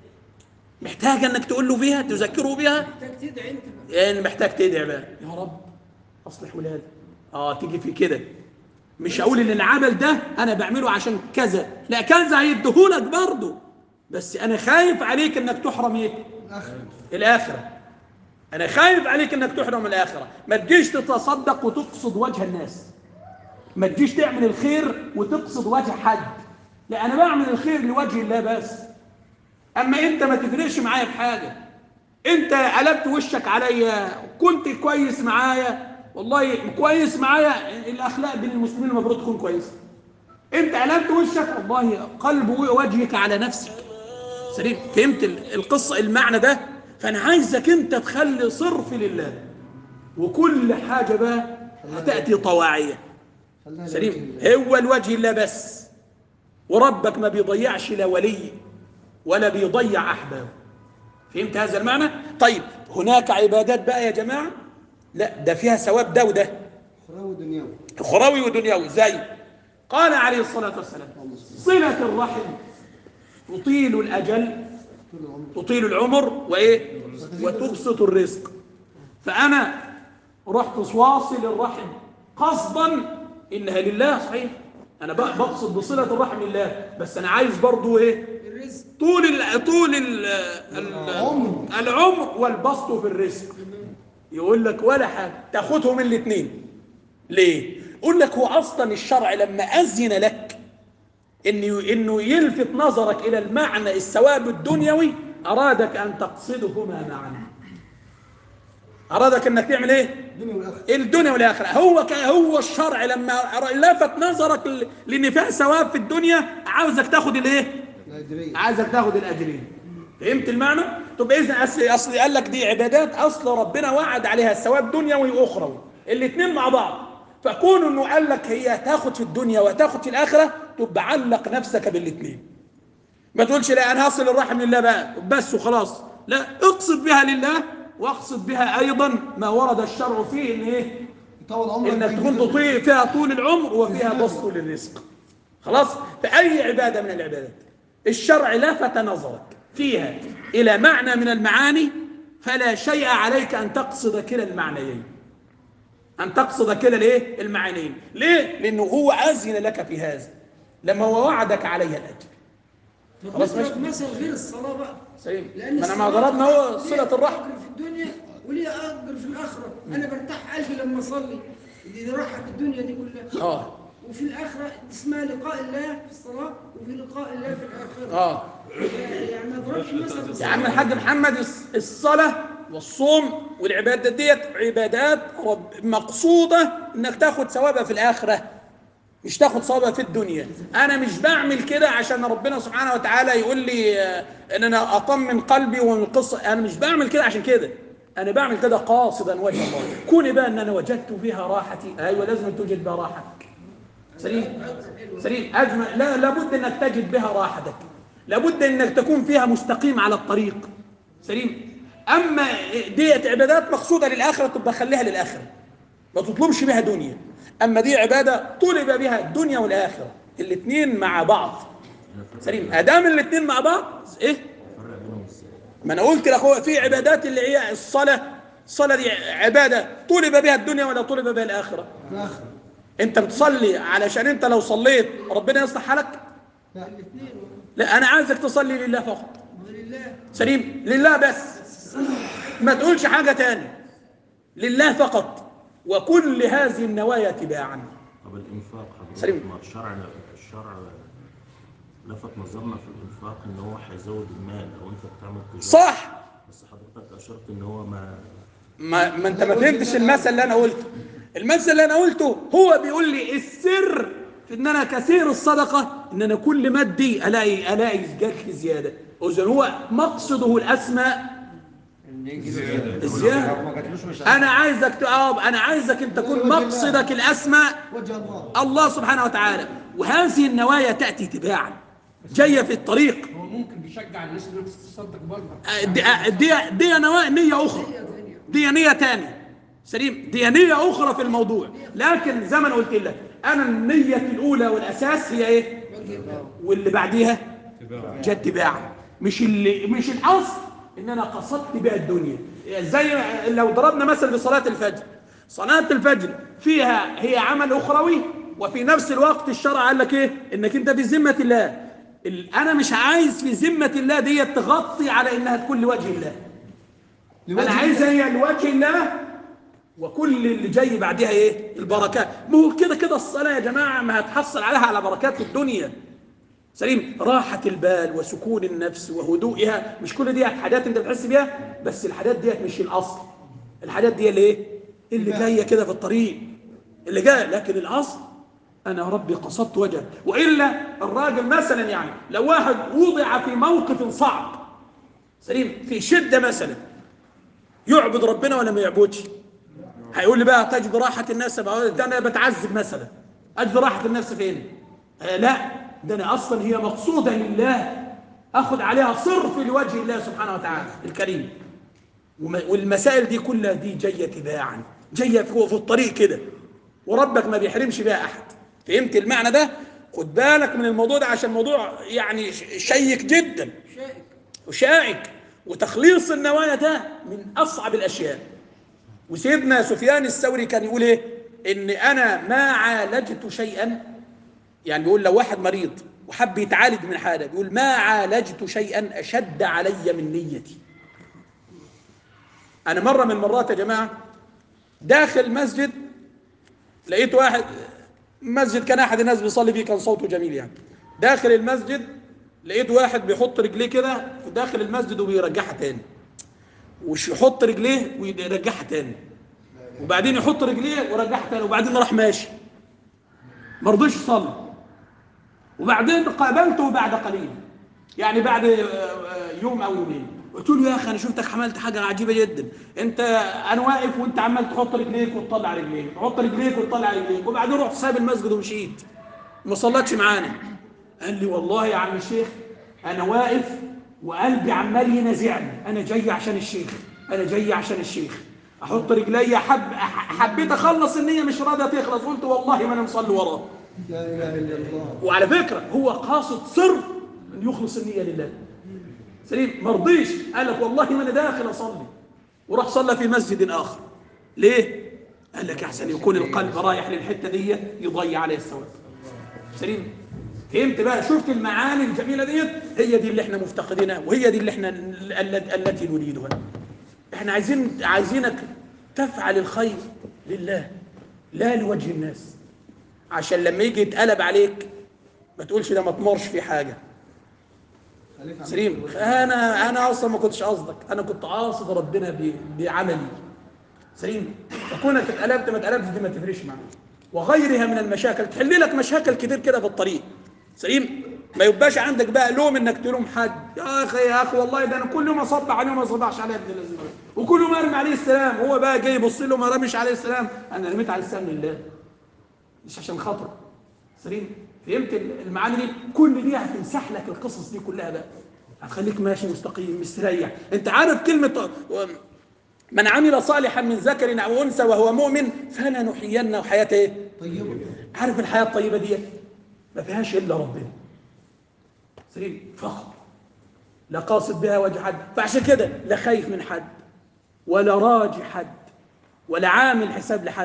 محتاج انك تقول له بيها، تذكره بيها؟ محتاج تدعي انت بقى. يعني محتاج تدعي بقى، يا رب اصلح ولادي. اه تيجي في كده، مش هقول ان العمل ده انا بعمله عشان كذا، لا كذا هيديهولك برضه، بس انا خايف عليك انك تحرم ايه؟ الآخر. الاخره. انا خايف عليك انك تحرم الاخره. ما تجيش تتصدق وتقصد وجه الناس، ما تجيش تعمل الخير وتقصد وجه حد، لا انا بعمل الخير لوجه الله بس. اما انت ما تفرقش معايا بحاجه، انت قلبت وشك عليا، كنت كويس معايا، والله كويس معايا، الاخلاق بين المسلمين المفروض تكون كويسه. انت قلبت وشك، والله قلب وجهك على نفسك. سليم؟ فهمت القصه المعنى ده؟ فانا عايزك انت تخلي صرف لله، وكل حاجه بقى هتاتي طواعيه. خليها سليم؟ لوجه الله. هو الوجه الله بس، وربك ما بيضيعش لا ولي ولا بيضيع احبابه. فهمت هذا المعنى؟ طيب هناك عبادات بقى يا جماعه لا ده فيها ثواب ده وده، أخروي ودنيوي. اخروي ودنيوي. زي قال عليه الصلاه والسلام: صله الرحم تطيل الاجل، طول العمر. تطيل العمر وايه؟ وتبسط الرزق. فانا رحت واصل الرحم قصدا انها لله، صحيح انا بقى بقصد بصله الرحم لله، بس انا عايز برضو ايه؟ الرزق. طول ال طول ال العمر. العمر والبسط في الرزق. يقول لك ولا حاجه، تاخدهم الاثنين. ليه؟ يقول لك هو اصلا الشرع لما اذن لك انه انه يلفت نظرك الى المعنى الثواب الدنيوي، ارادك ان تقصدهما معا. ارادك انك تعمل ايه؟ الدنيا والآخرة. الدنيا والاخره. هو هو الشرع لما لفت نظرك ل- لان فيها ثواب في الدنيا، عاوزك تاخد الايه؟ الأجرية. عايزك تاخد الاجرين. فهمت المعنى؟ طب اذا اصل اصل قال لك دي عبادات اصل ربنا وعد عليها الثواب دنيوي واخروي الاثنين مع بعض، فكون انه قال لك هي تاخد في الدنيا وتاخد في الاخره، تبقى علق نفسك بالاثنين. ما تقولش لا انا هصل الرحم لله بقى بس وخلاص، لا اقصد بها لله، واقصد بها ايضا ما ورد الشرع فيه ان ايه؟ يطول عمرك. انك تكون تطيع فيها طول العمر وفيها بسط للرزق. خلاص؟ فاي عباده من العبادات الشرع لفت نظرك فيها الى معنى من المعاني، فلا شيء عليك ان تقصد كلا المعنيين، ان تقصد كلا الايه؟ المعنيين. ليه؟ لانه هو اذن لك في هذا لما هو وعدك عليها الاجر. طب خلاص نضرب ماشي. مثل غير الصلاة بقى. سليم؟ لأن ما انا ما الصلاة ضربنا هو ليها صله الرحم. أجر في الدنيا وليها أجر في الآخرة. أنا برتاح قلبي لما أصلي، دي راحة الدنيا دي كلها. اه وفي الآخرة اسمها لقاء الله في الصلاة، وفي لقاء الله في الآخرة. اه يعني ما اضربش مثل يا عم الحاج محمد، الص- الصلاة والصوم والعبادات ديت عبادات رب مقصودة انك تاخد ثوابها في الآخرة، مش تاخد ثوابها في الدنيا. انا مش بعمل كده عشان ربنا سبحانه وتعالى يقول لي آه، ان انا اطمن قلبي ومن قصة، انا مش بعمل كده عشان كده، انا بعمل كده قاصدا وجه الله. كوني بقى ان انا وجدت فيها راحتي، ايوه لازم توجد بها راحتك. سليم؟ سليم؟ أجمل. لا لابد انك تجد بها راحتك، لابد انك تكون فيها مستقيم على الطريق. سليم؟ اما ديت عبادات مقصوده للاخره، تبقى خليها للاخره، ما تطلبش بها دنيا. اما دي عباده طلب بها الدنيا والاخره الاثنين مع بعض. سليم؟ ادام الاثنين مع بعض ايه؟ ما انا قلت لك هو في عبادات اللي هي الصلاه، الصلاه دي عباده طلب بها الدنيا ولا طلب بها الاخره؟ الآخرة. انت بتصلي علشان انت لو صليت ربنا يصلح حالك؟ لا. الاثنين لا انا عايزك تصلي لله فقط. ولله. سليم؟ لله بس، ما تقولش حاجة تاني، لله فقط، وكل هذه النوايا تباعا. طب الانفاق حضرتك، سليم. ما الشرع الشرع لفت نظرنا في الانفاق ان هو هيزود المال او انت بتعمل تجاره، صح. بس حضرتك اشرت ان هو ما ما, ما انت ما فهمتش المثل اللي انا قلته. المثل اللي انا قلته هو بيقول لي السر في ان انا كثير الصدقه، ان انا كل ما ادي الاقي الاقي جات لي زياده. اذا هو مقصده الاسماء الزياده. ما جاتلوش مش انا عايزك تقاب، انا عايزك انت تكون مقصدك الاسماء وجه الله. الله سبحانه وتعالى، وهذه النوايا تأتي تباعا. جايه في الطريق. هو ممكن بيشجع الناس انها تصدق برضه. دي دي دي نوا- نيه اخرى، دي نيه ثانيه. سليم، دي نيه اخرى في الموضوع. لكن زي ما انا قلت لك، انا النيه الاولى والاساس هي ايه؟ واللي بعديها جاء اتباعا. مش اللي مش الاصل ان انا قصدت بها الدنيا. زي لو ضربنا مثلا بصلاه الفجر، صلاه الفجر فيها هي عمل اخروي، وفي نفس الوقت الشرع قال لك ايه؟ انك انت في ذمه الله. ال- انا مش عايز في ذمه الله دي تغطي على انها تكون لوجه الله. انا عايزها هي لوجه الله، وكل اللي جاي بعدها ايه؟ البركات. ما هو كده كده الصلاه يا جماعه ما هتحصل عليها على بركات الدنيا. سليم، راحه البال وسكون النفس وهدوئها، مش كل دي حاجات انت بتحس بيها، بس الحاجات ديت مش الاصل. الحاجات دي اللي ايه؟ اللي جايه كده في الطريق، اللي جايه. لكن الاصل انا ربي قصدت وجهه. والا الراجل مثلا يعني لو واحد وضع في موقف صعب، سليم، في شده مثلا، يعبد ربنا ولا ما يعبدش؟ هيقول لي بقى تجد راحه النفس؟ ده انا بتعذب مثلا، اجد راحه النفس فين؟ آه لا، ده انا اصلا هي مقصوده لله، اخذ عليها صرف لوجه الله سبحانه وتعالى الكريم. وم- والمسائل دي كلها دي جايه تباعا، جايه في في الطريق كده، وربك ما بيحرمش بها احد. فهمت المعنى ده؟ خد بالك من الموضوع ده، عشان موضوع يعني ش- شيق جدا شائك. وشائك. وتخليص النوايا ده من اصعب الاشياء. وسيدنا سفيان الثوري كان يقول ايه؟ ان انا ما عالجت شيئا، يعني بيقول لو واحد مريض وحب يتعالج من حاجه، بيقول ما عالجت شيئا اشد علي من نيتي. انا مره من المرات يا جماعه داخل مسجد، لقيت واحد، مسجد كان احد الناس بيصلي فيه، كان صوته جميل يعني. داخل المسجد لقيت واحد بيحط رجليه كده في داخل المسجد وبيرجعها تاني، وش يحط رجليه ويرجعها تاني، وبعدين يحط رجليه ويرجعها تاني، وبعدين راح ماشي، ما رضيش يصلي. وبعدين قابلته بعد قليل، يعني بعد يوم او يومين، قلت له يا اخي انا شفتك عملت حاجه عجيبه جدا. انت انا واقف وانت عمال تحط رجليك وتطلع رجليك، تحط رجليك وتطلع رجليك، وبعدين رحت سايب المسجد ومشيت وما صلتش معانا. قال لي والله يا عم الشيخ انا واقف وقلبي عمال ينازعني، انا جاي عشان الشيخ، انا جاي عشان الشيخ، احط رجلي، حب حبيت اخلص النيه مش راضيه تخلص، قلت والله ما انا مصلي وراه. لا اله الا الله. وعلى فكره هو قاصد سر ان يخلص النيه لله. سليم، ما رضيش، قال لك والله ما انا داخل اصلي، وراح صلى في مسجد اخر. ليه؟ قال لك احسن يكون القلب رايح للحته دي يضيع عليه الثواب. سليم، فهمت بقى؟ شفت المعاني الجميله ديت؟ هي دي اللي احنا مفتقدينها، وهي دي اللي احنا التي نريدها. احنا عايزين عايزينك تفعل الخير لله لا لوجه الناس، عشان لما يجي يتقلب عليك ما تقولش ده ما تمرش في حاجه. سليم، انا انا اصلا ما كنتش قصدك، انا كنت قاصد ربنا ب- بعملي. سليم، فكونك اتقلبت ما اتقلبتش دي ما تفرقش معاك. وغيرها من المشاكل تحل لك مشاكل كتير كده في الطريق. سليم، ما يبقاش عندك بقى لوم انك تلوم حد، يا اخي يا اخي والله ده انا كل يوم اصبح عليه وما صبحش عليه ابن الذين، وكل يوم ارمي عليه السلام، هو بقى جاي يبص له ما رميش عليه السلام. انا رميت عليه السلام لله مش عشان خاطره. سليم، فهمت المعاني دي؟ كل دي هتمسح لك القصص دي كلها بقى، هتخليك ماشي مستقيم مستريح. انت عارف كلمه من عمل صالحا من ذكر او انثى وهو مؤمن فلنحيينه حياه ايه؟ طيبه. عارف الحياه الطيبه دي ما فيهاش الا ربنا. سليم، فقط، لا قاصد بها وجه حد، فعشان كده لا خايف من حد ولا راجي حد ولا عامل حساب لحد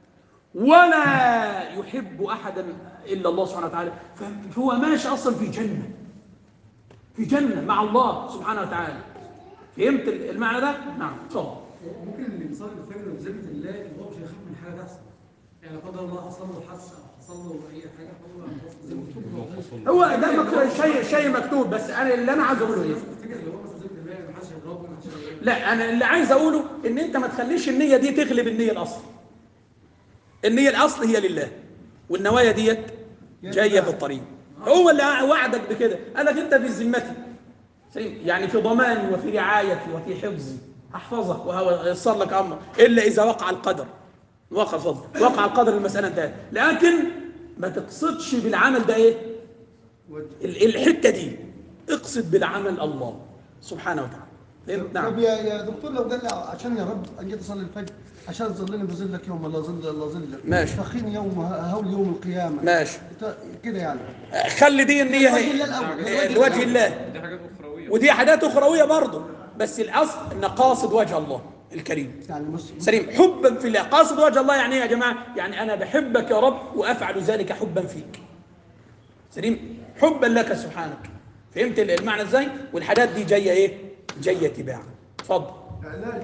ولا يحب احدا الا الله سبحانه وتعالى. فهو ماشي اصلا في جنه، في جنه مع الله سبحانه وتعالى. فهمت المعنى ده؟ نعم، اتفضل. ممكن اللي بيصلي الفجر بذمه الله هو مش هيخاف من حاجه تحصل، يعني قدر الله حصل له حادثه او حصل له اي حاجه هو هيخاف. هو ده مكتوب، شيء شيء مكتوب، بس انا اللي انا عايز اقوله ايه؟ تفتكر اللي هو مثلا ذمه الله ما حدش هيضربه ما حدش هيضربه. لا، انا اللي عايز اقوله ان انت ما تخليش النيه دي تغلب النيه الاصل. النيه الاصل هي لله، والنوايا ديت جايه في الطريق. هو اللي وعدك بكده، قال لك انت في ذمتي، يعني في ضماني وفي رعايتي وفي حفظي، احفظك ويسر لك امرك، الا اذا وقع القدر. وقع فضل، وقع القدر المساله انتهت. لكن ما تقصدش بالعمل ده ايه؟ الحته دي اقصد بالعمل الله سبحانه وتعالى. فهمت؟ طب نعم. يا يا دكتور لو قال لي عشان يا رب ان جيت اصلي الفجر عشان تظلني بظلك يوم لا ظل الا ظلك، ماشي. فخيني يوم هول يوم القيامه، ماشي. كده يعني. خلي دي النية الوجه هي الله الأول. الوجه الله، دي حاجات اخرويه. ودي حاجات اخرويه برضه، بس الاصل ان قاصد وجه الله الكريم. يعني مش سليم. حبا في الله، قاصد وجه الله يعني ايه يا جماعه؟ يعني انا بحبك يا رب وافعل ذلك حبا فيك. سليم. حبا لك سبحانك. فهمت المعنى ازاي؟ والحاجات دي جايه ايه؟ جايه تباعا. اتفضل. علاج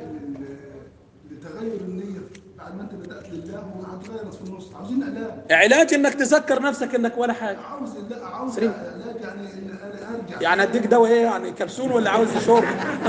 لتغير النية بعد ما انت بدأت لله وهتغيرت في النص، عاوزين علاج. علاج انك تذكر نفسك انك ولا حاجه. عاوز لا عاوز سليم. علاج يعني ان انا ارجع. يعني اديك دواء ايه يعني؟ كبسول ولا عاوز شرب؟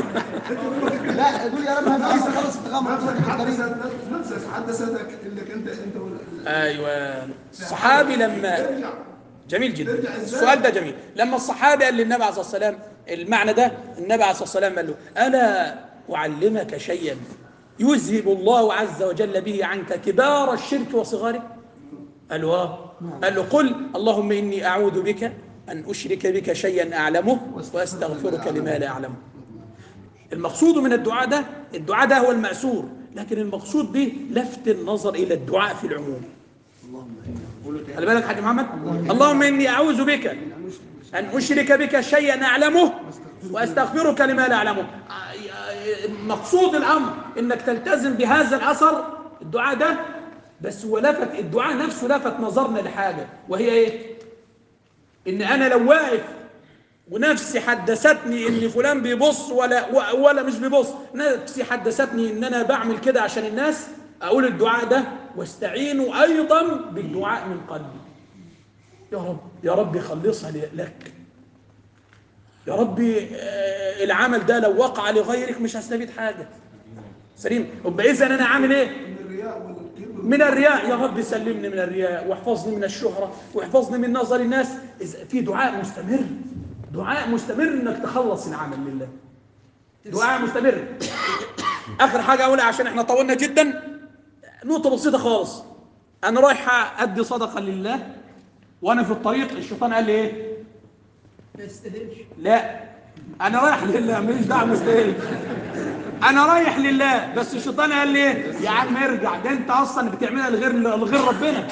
لا قول يا رب هنعيش خلاص تغمر نفسك حدثتك انك انت انت ايوه. الصحابي لما جميل جدا السؤال ده جميل. لما الصحابي قال للنبي عليه الصلاه والسلام المعنى ده، النبي عليه الصلاه والسلام قال له الا اعلمك شيئا يذهب الله عز وجل به عنك كبار الشرك وصغاره؟ قال له اه. قال له قل اللهم اني اعوذ بك ان اشرك بك شيئا اعلمه واستغفرك لما لا اعلمه. المقصود من الدعاء ده، الدعاء ده هو المأسور، لكن المقصود به لفت النظر الى الدعاء في العموم. خلي بالك حاج محمد. اللهم اني اعوذ بك ان اشرك بك شيئا اعلمه واستغفرك لما لا اعلمه. مقصود الامر انك تلتزم بهذا الاثر الدعاء ده، بس هو لفت الدعاء نفسه لفت نظرنا لحاجه، وهي ايه؟ ان انا لو واقف ونفسي حدثتني ان فلان بيبص ولا ولا مش بيبص، نفسي حدثتني ان انا بعمل كده عشان الناس، اقول الدعاء ده واستعينوا ايضا بالدعاء من قلبي. يا رب يا رب خلصها لك. يا ربي العمل ده لو وقع لغيرك مش هستفيد حاجه. سليم. يبقى اذا انا عامل ايه؟ من الرياء. يا رب سلمني من الرياء واحفظني من الشهره واحفظني من نظر الناس. في دعاء مستمر، دعاء مستمر انك تخلص العمل لله، دعاء مستمر. اخر حاجه اقولها عشان احنا طولنا جدا، نقطه بسيطه خالص. انا رايح ادي صدقه لله وانا في الطريق الشيطان قال لي ايه؟ ما يستاهلش. لا انا رايح لله ماليش دعوه مستاهل. انا رايح لله بس الشيطان قال لي ايه؟ يا عم ارجع، ده انت اصلا بتعملها لغير لغير ربنا.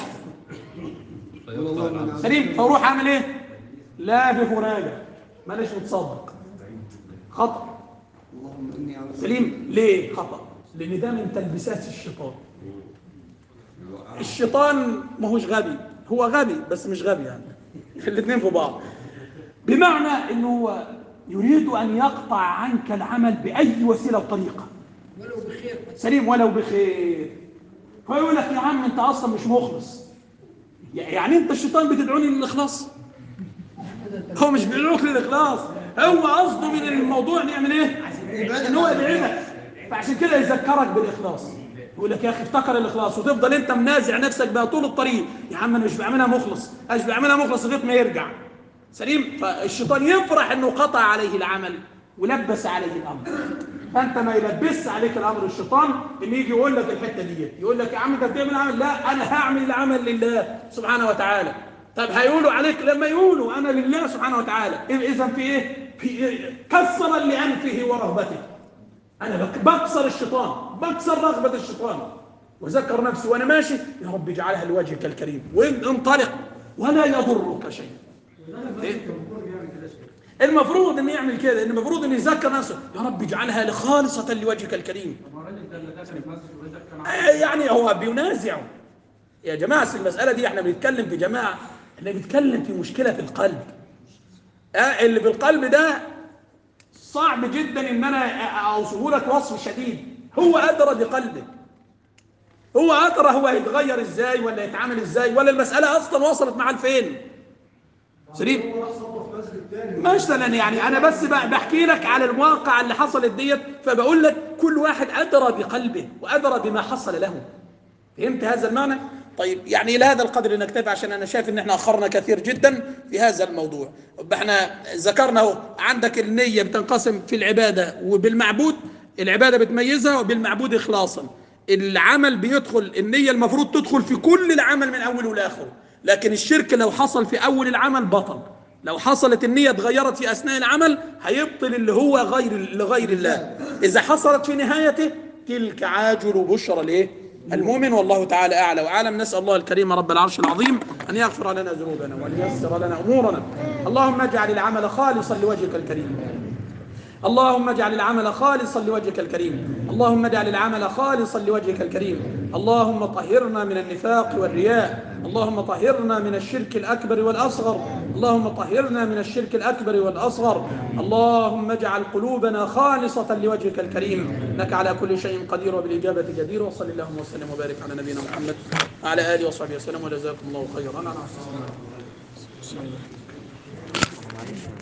سليم. فاروح اعمل ايه؟ لا بفراجع ماليش متصدق. خطأ. سليم. ليه خطأ؟ لان ده من تلبيسات الشيطان. الشيطان ما هوش غبي، هو غبي بس مش غبي يعني الاثنين في بعض. بمعنى انه هو يريد ان يقطع عنك العمل باي وسيله وطريقه ولو بخير. سليم. ولو بخير. فيقول لك يا عم انت اصلا مش مخلص. يعني انت الشيطان بتدعوني للاخلاص؟ هو مش بيدعوك للاخلاص، هو قصده من الموضوع نعمل ايه؟ ان هو يبعدك. فعشان كده يذكرك بالاخلاص، يقول لك يا اخي افتكر الاخلاص، وتفضل انت منازع نفسك بقى طول الطريق. يا عم انا مش بعملها مخلص، مش بعملها مخلص لغايه ما يرجع. سليم. فالشيطان يفرح انه قطع عليه العمل ولبس عليه الامر، فانت ما يلبس عليك الامر الشيطان اللي يجي يقول لك الحته دي، يقول لك يا عم انت بتعمل عمل، لا انا هعمل العمل لله سبحانه وتعالى. طب هيقولوا عليك لما يقولوا انا لله سبحانه وتعالى، اذا في ايه؟ في إيه؟ كسرا لانفه ورهبته. انا بكسر الشيطان، بكسر رغبه الشيطان، وذكر نفسي وانا ماشي يا رب اجعلها لوجهك الكريم، وانطلق ولا يضرك شيء. المفروض ان يعمل كده، ان المفروض ان يذكر نفسه يا رب اجعلها لخالصه لوجهك الكريم. يعني هو بينازعه يا جماعه. المساله دي احنا بنتكلم في جماعه، احنا بنتكلم في مشكله في القلب. اه اللي في القلب ده صعب جدا ان انا اوصفه لك وصف شديد. هو ادرى بقلبه، هو ادرى هو هيتغير ازاي ولا يتعامل ازاي، ولا المساله اصلا وصلت معاه لفين. سليم. مثلا يعني انا بس بحكي لك على الواقع اللي حصلت ديت، فبقول لك كل واحد ادرى بقلبه وادرى بما حصل له. فهمت هذا المعنى؟ طيب يعني الى هذا القدر نكتفي، عشان انا شايف ان احنا اخرنا كثير جدا في هذا الموضوع. احنا ذكرنا اهو عندك النيه بتنقسم في العباده وبالمعبود، العباده بتميزها وبالمعبود اخلاصا. العمل بيدخل النيه المفروض تدخل في كل العمل من اوله لاخره، لكن الشرك لو حصل في اول العمل بطل. لو حصلت النية اتغيرت في أثناء العمل هيبطل اللي هو غير لغير الله. إذا حصلت في نهايته تلك عاجل بشرى ليه المؤمن. والله تعالى أعلى وأعلم. نسأل الله الكريم رب العرش العظيم أن يغفر لنا ذنوبنا وأن ييسر لنا أمورنا. اللهم اجعل العمل خالصا لوجهك الكريم. اللهم اجعل العمل خالصا لوجهك الكريم. اللهم اجعل العمل خالصا لوجهك الكريم. اللهم طهرنا من النفاق والرياء. اللهم طهرنا من الشرك الأكبر والأصغر. اللهم طهرنا من الشرك الأكبر والأصغر. اللهم اجعل قلوبنا خالصة لوجهك الكريم. إنك على كل شيء قدير وبالإجابة جدير. وصل اللهم وسلم وبارك على نبينا محمد وعلى آله وصحبه وسلم. وجزاكم الله خيرا على حسن.